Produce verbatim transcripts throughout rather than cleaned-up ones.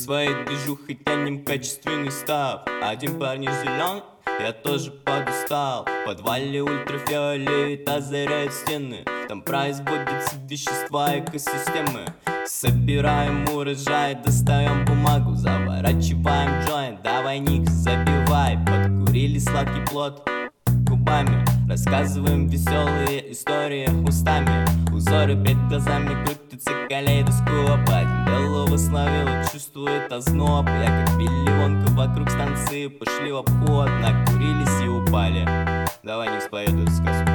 своей движухой тянем качественный став. Один парень зеленый, я тоже подустал. В подвале ультрафиолет озаряет стены. Там производятся вещества экосистемы. Собираем урожай, достаем бумагу, заворачиваем джойнт. Давай ник забивай, подкурили сладкий плод губами. Рассказываем веселые истории устами. Узоры перед глазами крутятся калейдоскоп. Один белого словил, чувствует озноб. Я как биллионка вокруг станции, пошли в обход. Накурились и упали. Давай не споет эту сказку.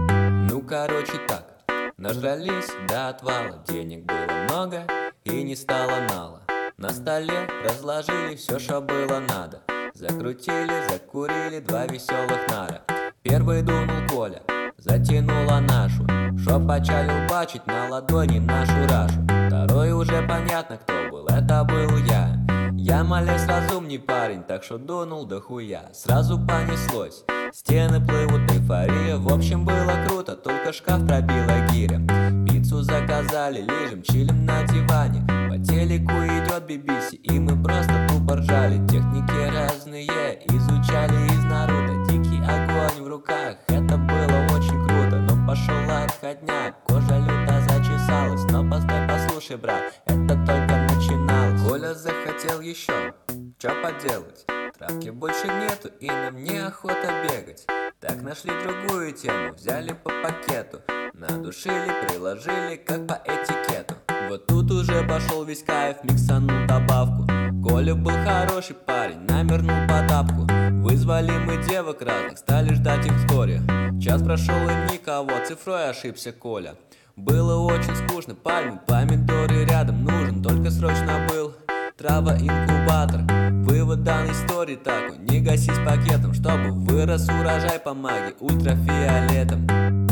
Ну короче так, нажрались до отвала. Денег было много и не стало нала. На столе разложили все, что было надо. Закрутили, закурили два веселых нара. Первый дунул Коля, затянула нашу, шо почалил бачить на ладони нашу рашу. Второй уже понятно кто был, это был я. Я малясь разумней парень, так что дунул до хуя. Сразу понеслось, стены плывут, эйфория. В общем было круто, только шкаф пробила гиря. Пиццу заказали, лежим, чилим на диване. По телеку идет би би си, и мы просто тупо ржали. Техники разные изучали из Наруто. Дикий огонь в руках, это было очень круто. Но пошел отходняк, кожа люто зачесалась. Но постой, послушай, брат, это только начиналось. Коля захотел еще, чё поделать? Травки больше нету и нам неохота бегать. Так нашли другую тему, взяли по пакету. Надушили, приложили, как по этикету. Вот тут уже пошел весь кайф, миксанул добавку. Коля был хороший парень, намернул по тапку. Вызвали мы девок разных, стали ждать их вскоре. Час прошел и никого, цифрой ошибся Коля. Было очень скучно, пальмы, помидоры рядом нужен. Только срочно был трава-инкубатор. Вывод данной истории такой: не гаси с пакетом, чтобы вырос урожай по магии ультрафиолетом.